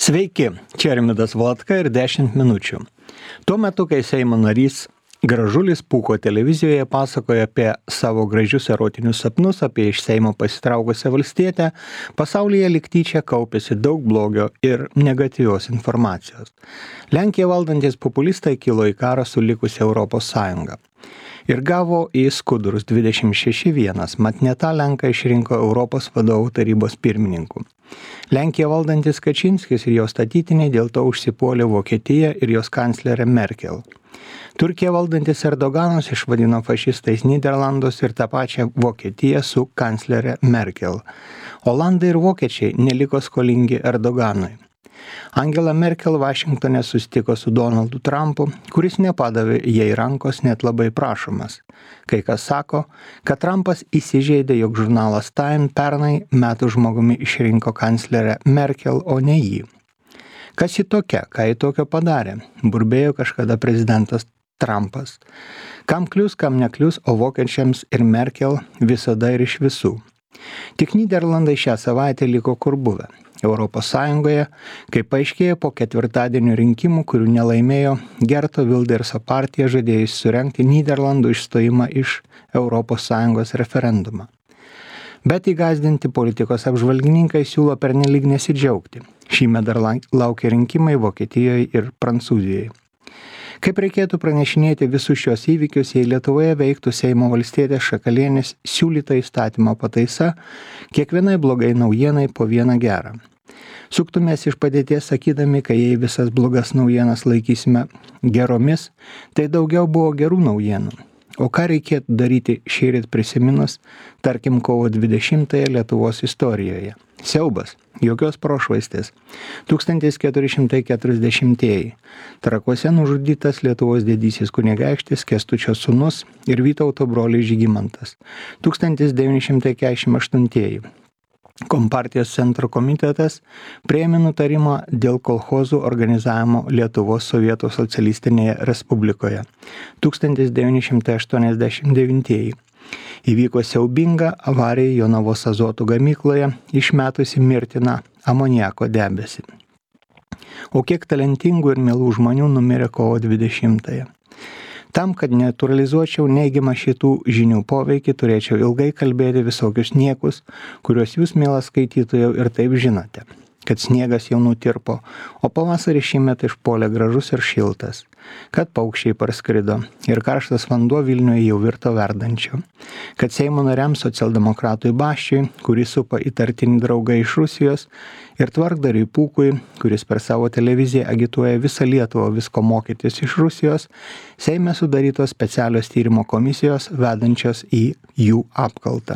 Sveiki, čia Rimvydas Valatka ir 10 minučių. Tuo metu, kai Seimo narys Gražulis Pūko televizijoje pasakoja apie savo gražius erotinius sapnus, apie iš Seimo pasitraukusią valstietę, pasaulyje lyg tyčia kaupėsi daug blogio ir negatyvios informacijos. Lenkiją valdantis populistai kilo į karą su likusia Europos Sąjunga. Ir gavo į skudurus 26-1, mat ne tą Lenką išrinko Europos vadovų tarybos pirmininku. Lenkiją valdantis Kačinskis ir jo statytiniai dėl to užsipuolė Vokietiją ir jos kanclerę Merkel. Turkiją valdantis Erdoganas išvadino fašistais Nyderlandus ir tą pačią Vokietiją su kanclerė Merkel. Olandai ir vokiečiai neliko skolingi Erdoganui. Angela Merkel Vašingtone susitiko su Donaldu Trumpu, kuris nepadavė jai rankos net labai prašomas. Kai kas sako, kad Trumpas įsižeidė, jog žurnalas Time pernai metų žmogumi išrinko kanclerę Merkel, o ne jį. Kas ji tokia, ką ji tokio padarė, burbėjo kažkada prezidentas Trumpas. Kam klius, kam neklius, o vokiečiams ir Merkel visada ir iš visų. Tik Nyderlandai šią savaitę liko kur buvę. Europos Sąjungoje, kai paaiškėjo po ketvirtadienio rinkimų, kurių nelaimėjo, Gerto Wilderso partija žadėjusi surengti Nyderlandų išstojimą iš Europos Sąjungos referendumą. Bet įgąsdinti politikos apžvalgininkai siūlo pernelyg nesidžiaugti. Šįmet dar laukia rinkimai Vokietijoje ir Prancūzijoje. Kaip reikėtų pranešinėti visus šios įvykius, jei Lietuvoje veiktų Seimo valstietės Šakalienės siūlyta įstatymo pataisa, kiekvienai blogai naujienai po vieną gerą. Suktumės iš padėties sakydami, kad jei visas blogas naujienas laikysime geromis, tai daugiau buvo gerų naujienų. O ką reikėtų daryti šįryt prisiminus, tarkim, kovo 20-ąją Lietuvos istorijoje? Siaubas, jokios prošvaistės. 1440-ieji. Trakuose nužudytas Lietuvos didysis kunigaikštis Kęstučio sūnus ir Vytauto brolis Žygimantas. 1948-ieji. Kompartijos centro komitetas priėmė nutarimą dėl kolchozų organizavimo Lietuvos Sovietų socialistinėje respublikoje. 1989-ieji. Įvyko siaubinga avarija Jonavos azotų gamykloje, išmetusi mirtiną amoniako debesį. O kiek talentingų ir mielų žmonių numirė kovo 20-ąją. Tam, kad neutralizuočiau neigiamą šitų žinių poveikį, turėčiau ilgai kalbėti visokius niekus, kuriuos jūs, mielas skaitytojau, ir taip žinote, kad sniegas jau nutirpo, o pavasarį šįmet išpuolė gražus ir šiltas, kad paukščiai parskrido ir karštas vanduo Vilniuje jau virto verdančiu, kad Seimo nariams socialdemokratui Baščiui, kurį supa įtartini draugai iš Rusijos, ir tvarkdariui Pūkui, kuris per savo televiziją agituoja visą Lietuvą visko mokytis iš Rusijos, Seime sudarytos specialios tyrimo komisijos vedančios į jų apkaltą.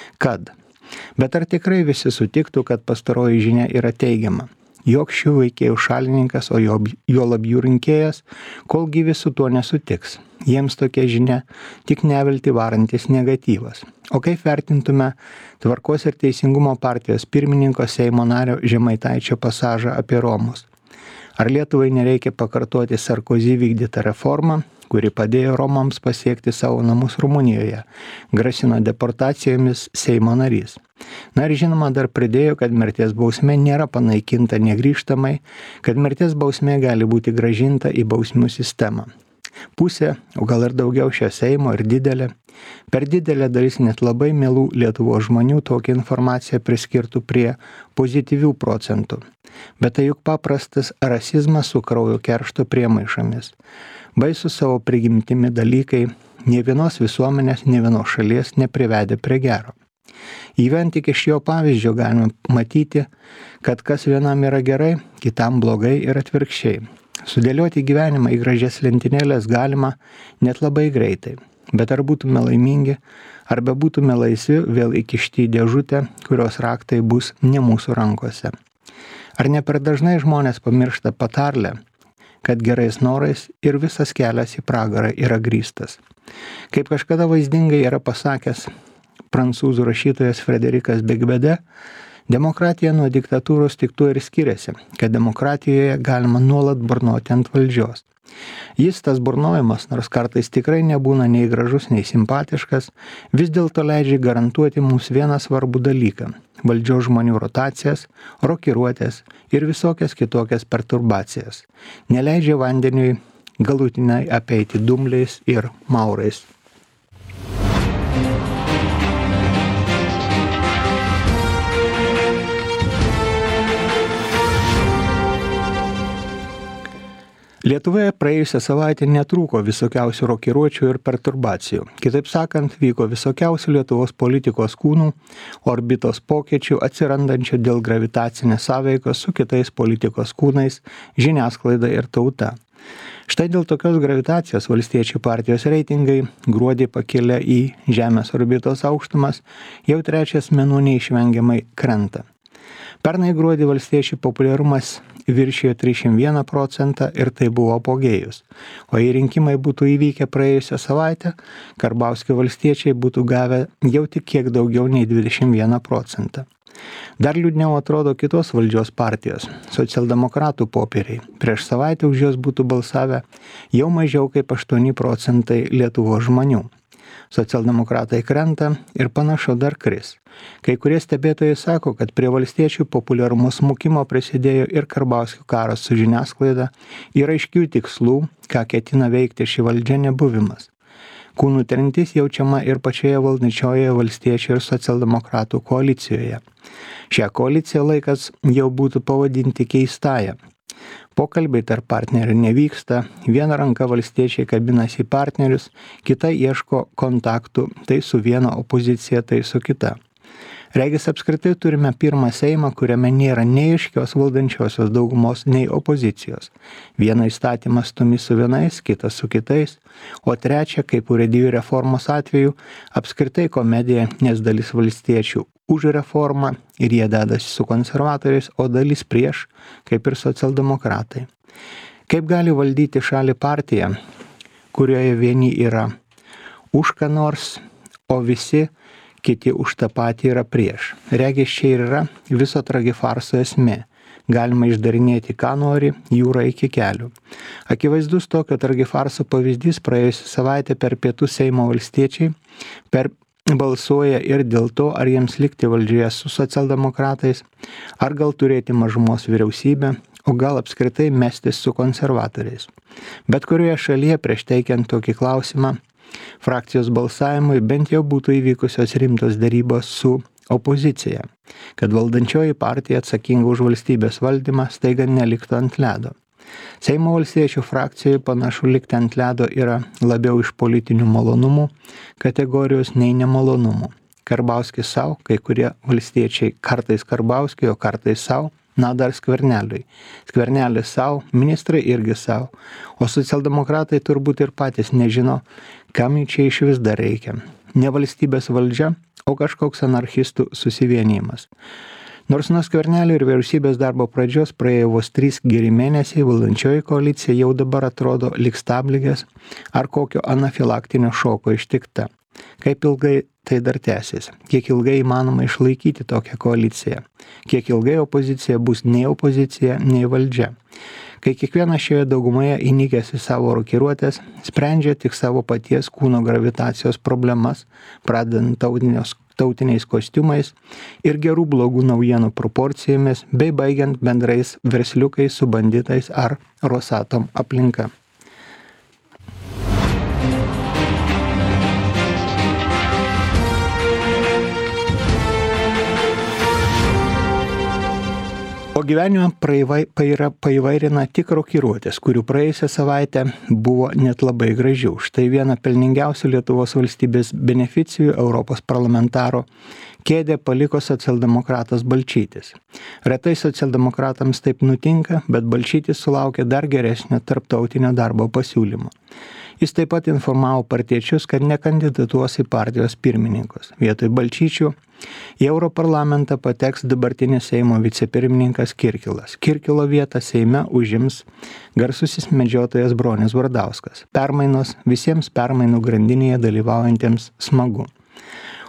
Bet ar tikrai visi sutiktų, kad pastaroji žinia yra teigiama? Jok šių veikėjų šalininkas, o juolab jų rinkėjas, kol gyvi su tuo nesutiks. Jiems tokia žinia tik nevilti varantis negatyvas. O kaip vertintume Tvarkos ir teisingumo partijos pirmininko Seimo nario Žemaitaičio pasažą apie Romus? Ar Lietuvai nereikia pakartoti Sarkozy vykdytą reformą, kuri padėjo Romams pasiekti savo namus Rumunijoje, grasino deportacijomis Seimo narys? Na ir žinoma dar pridėjo, kad mirties bausmė nėra panaikinta negrįžtamai, kad mirties bausmė gali būti grąžinta į bausmių sistemą. Pusė, o gal ir daugiau šio Seimo ir didelė, per didelė dalis net labai mielų Lietuvos žmonių tokią informaciją priskirtų prie pozityvių procentų. Bet tai juk paprastas rasizmas su kraujo keršto priemaišomis. Baisu savo prigimtimi dalykai, nė vienos visuomenės, nė vienos šalies neprivedė prie gero. Įvien tik iš jo pavyzdžio galime matyti, kad kas vienam yra gerai, kitam blogai ir atvirkščiai. Sudėlioti gyvenimą į gražias lentynėlės galima net labai greitai, bet ar būtume laimingi, arba būtume laisvi vėl įkišti į dėžutę, kurios raktai bus ne mūsų rankose. Ar ne per dažnai žmonės pamiršta patarlę, kad gerais norais ir visas kelias į pragarą yra grįstas. Kaip kažkada vaizdingai yra pasakęs prancūzų rašytojas Frederikas Beigbede, Demokratija nuo diktatūros tik tuo ir skiriasi, kad demokratijoje galima nuolat burnoti ant valdžios. Jis, tas burnojimas, nors kartais tikrai nebūna nei gražus, nei simpatiškas, vis dėlto leidžia garantuoti mums vieną svarbų dalyką – valdžios žmonių rotacijas, rokiruotės ir visokias kitokias perturbacijas. Neleidžia vandeniui galutinai apeiti dumbliais ir maurais. Lietuvoje praėjusią savaitę netrūko visokiausių rokiruočių ir perturbacijų. Kitaip sakant, vyko visokiausių Lietuvos politikos kūnų, orbitos pokyčių atsirandančių dėl gravitacinės sąveikos su kitais politikos kūnais, žiniasklaida ir tauta. Štai dėl tokios gravitacijos Valstiečių partijos reitingai gruodį pakėlė į Žemės orbitos aukštumas, jau trečias mėnuo neišvengiamai krenta. Pernai gruodį Valstiečių populiarumas viršijo 301% ir tai buvo apogėjus. O jei rinkimai būtų įvykę praėjusią savaitę, Karbauskio valstiečiai būtų gavę jau tik kiek daugiau nei 21%. Dar liūdniau atrodo kitos valdžios partijos, socialdemokratų popieriai. Prieš savaitę už juos būtų balsavę jau mažiau kaip 8% Lietuvos žmonių. Socialdemokratai krenta ir panašu dar kris. Kai kurie stebėtojai sako, kad prie valstiečių populiarumo smukimo prisidėjo ir Karbauskio karas su žiniasklaida ir aiškių tikslų, ką ketina veikti ši valdžia nebuvimas. Kūnų trintis jaučiama ir pačioje valdančiojoje valstiečių ir socialdemokratų koalicijoje. Šią koaliciją laikas jau būtų pavadinti keistąją. Pokalbiai tarp partnerių nevyksta, viena ranka valstiečiai kabinasi į partnerius, kita ieško kontaktų, tai su viena opozicija, tai su kita. Regis apskritai turime pirmą Seimą, kuriame nėra nei aiškios valdančiosios daugumos, nei opozicijos. Vieną įstatymą stumi su vienais, kitą su kitais, o trečia, kaip urėdijų reformos atveju, apskritai komedija, nes dalis valstiečių už reformą ir jie dedasi su konservatoriais, o dalis prieš, kaip ir socialdemokratai. Kaip gali valdyti šalį partija, kurioje vieni yra už ką nors, o visi kiti už tą patį yra prieš. Regis čia ir yra viso tragifarso esmė. Galima išdarinėti ką nori, jūra iki kelių. Akivaizdus tokio tragifarso pavyzdys praėjusią savaitę per pietų Seimo valstiečiai balsuoja ir dėl to, ar jiems likti valdžioje su socialdemokratais, ar gal turėti mažumos vyriausybę, o gal apskritai mestis su konservatoriais. Bet kurioje šalyje prieš teikiant tokį klausimą, frakcijos balsavimui bent jau būtų įvykusios rimtos derybos su opozicija, kad valdančioji partija atsakinga už valstybės valdymą staiga neliktų ant ledo. Seimo valstiečių frakcijoje panašu likti ant ledo yra labiau iš politinių malonumų kategorijos nei nemalonumų. Karbauskis savo, kai kurie valstiečiai kartais Karbauskiui, o kartais savo, na dar Skverneliui. Skvernelis savo, ministrai irgi savo, o socialdemokratai turbūt ir patys nežino, kam jų čia iš vis dar reikia. Ne valstybės valdžia, o kažkoks anarchistų susivienijimas. Nors nuo Skvernelio ir vyriausybės darbo pradžios praėjo vos 3 geri mėnesiai, valdančioji koalicija jau dabar atrodo lyg stabligės ar kokio anafilaktinio šoko ištikta. Kaip ilgai tai dar tęsis? Kiek ilgai įmanoma išlaikyti tokią koaliciją? Kiek ilgai opozicija bus nei opozicija, nei valdžia? Kai kiekvienas šioje daugumoje įnikęs į savo rokiruotės, sprendžia tik savo paties kūno gravitacijos problemas, pradedant tautiniais kostiumais ir gerų blogų naujienų proporcijomis, bei baigiant bendrais versliukais su banditais ar Rosatom aplinka. O gyvenimą paįvairina tik rokiruotės, kurių praėjusią savaitę buvo net labai gražių. Štai viena pelningiausių Lietuvos valstybės beneficijų Europos parlamentaro kėdę paliko socialdemokratas Balčytis. Retai socialdemokratams taip nutinka, bet Balčytis sulaukė dar geresnio tarptautinio darbo pasiūlymo. Jis taip pat informavo partiečius, kad nekandidatuos į partijos pirmininkus. Vietoj Balčyčių į Europarlamentą pateks dabartinis Seimo vicepirmininkas Kirkilas. Kirkilo vietą Seime užims garsusis medžiotojas Bronius Vardauskas. Permainos visiems permainų grandinėje dalyvaujantiems smagu.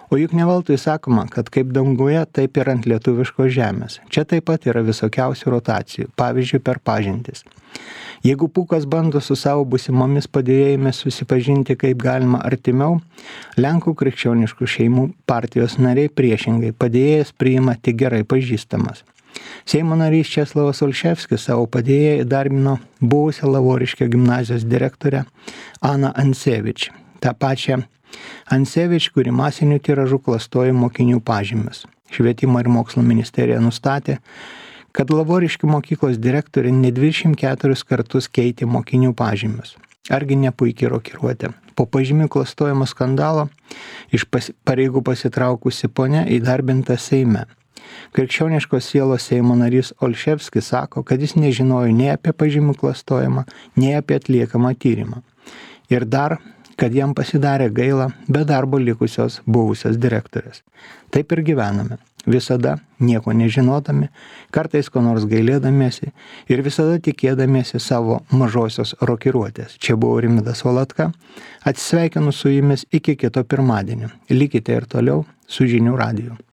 O juk neveltui sakoma, kad kaip danguje, taip ir ant lietuviškos žemės. Čia taip pat yra visokiausių rotacijų, pavyzdžiui, per pažintis. Jeigu Pūkas bando su savo busimomis padėjėjomis susipažinti kaip galima artimiau, Lenkų krikščioniškų šeimų partijos nariai priešingai padėjėjas priima tik gerai pažįstamas. Seimo narys Česlavas Olševskis savo padėjėją įdarbino buvusią Lavoriškio gimnazijos direktorę Aną Ancevič. Ta pačia Ancevič, kuri masiniu tiražu klastojo mokinių pažymius. Švietimo ir mokslo ministerija nustatė, kad Lavoriškių mokyklos direktorė ne 24 kartus keitė mokinių pažymius. Argi ne puikiai rokiruotė. Po pažymių klastojimo skandalo iš pareigų pasitraukusi ponia įdarbinta Seime. Krikščioniškos sielos Seimo narys Olševskis sako, kad jis nežinojo nei apie pažymių klastojimą, nei apie atliekamą tyrimą. Ir dar, kad jam pasidarė gaila be darbo likusios buvusios direktorės. Taip ir gyvename. Visada nieko nežinodami, kartais ko nors gailėdamiesi ir visada tikėdamiesi savo mažosios rokiruotės. Čia buvo Rimvydas Valatka. Atsisveikinu su jumis iki kito pirmadienio. Likite ir toliau su Žinių radiju.